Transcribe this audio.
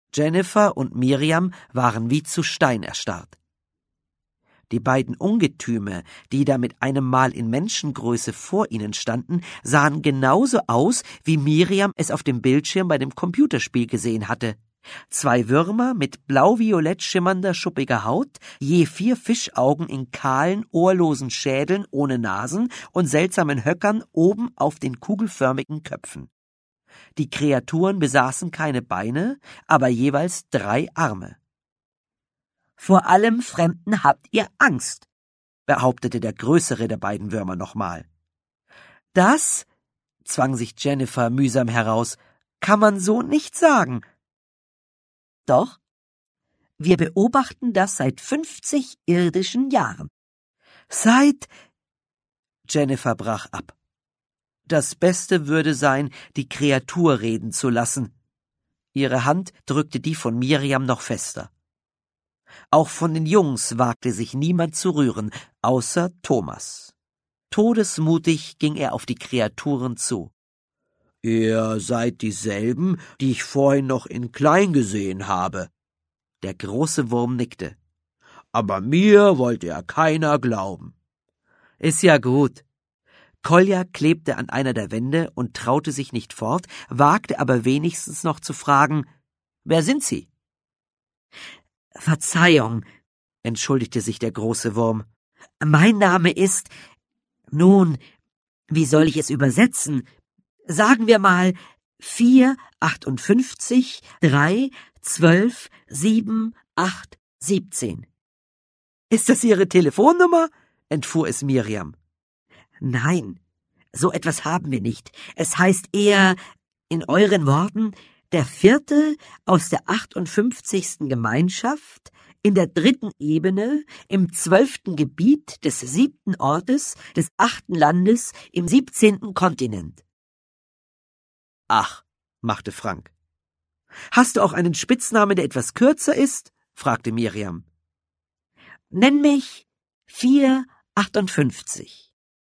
Jennifer und Miriam waren wie zu Stein erstarrt. Die beiden Ungetüme, die da mit einem Mal in Menschengröße vor ihnen standen, sahen genauso aus, wie Miriam es auf dem Bildschirm bei dem Computerspiel gesehen hatte. 2 Würmer mit blau-violett schimmernder, schuppiger Haut, je 4 Fischaugen in kahlen, ohrlosen Schädeln ohne Nasen und seltsamen Höckern oben auf den kugelförmigen Köpfen. Die Kreaturen besaßen keine Beine, aber jeweils 3 Arme. »Vor allem Fremden habt ihr Angst«, behauptete der größere der beiden Würmer nochmal. »Das«, zwang sich Jennifer mühsam heraus, »kann man so nicht sagen.« »Doch, wir beobachten das seit 50 irdischen Jahren.« »Seit...« Jennifer brach ab. Das Beste würde sein, die Kreatur reden zu lassen. Ihre Hand drückte die von Miriam noch fester. Auch von den Jungs wagte sich niemand zu rühren, außer Thomas. Todesmutig ging er auf die Kreaturen zu. »Ihr seid dieselben, die ich vorhin noch in klein gesehen habe.« Der große Wurm nickte. »Aber mir wollte ja keiner glauben.« »Ist ja gut.« Kolja klebte an einer der Wände und traute sich nicht fort, wagte aber wenigstens noch zu fragen, »Wer sind Sie?« »Verzeihung«, entschuldigte sich der große Wurm. »Mein Name ist... Nun, wie soll ich es übersetzen? Sagen wir mal 4, 58, 3, 12, 7, 8, 17. »Ist das Ihre Telefonnummer?« entfuhr es Miriam. »Nein, so etwas haben wir nicht. Es heißt eher, in euren Worten, der 4. aus der 58. Gemeinschaft, in der 3. Ebene, im 12. Gebiet des 7. Ortes, des 8. Landes, im 17. Kontinent.« »Ach«, machte Frank. »Hast du auch einen Spitznamen, der etwas kürzer ist?« fragte Miriam. »Nenn mich 458.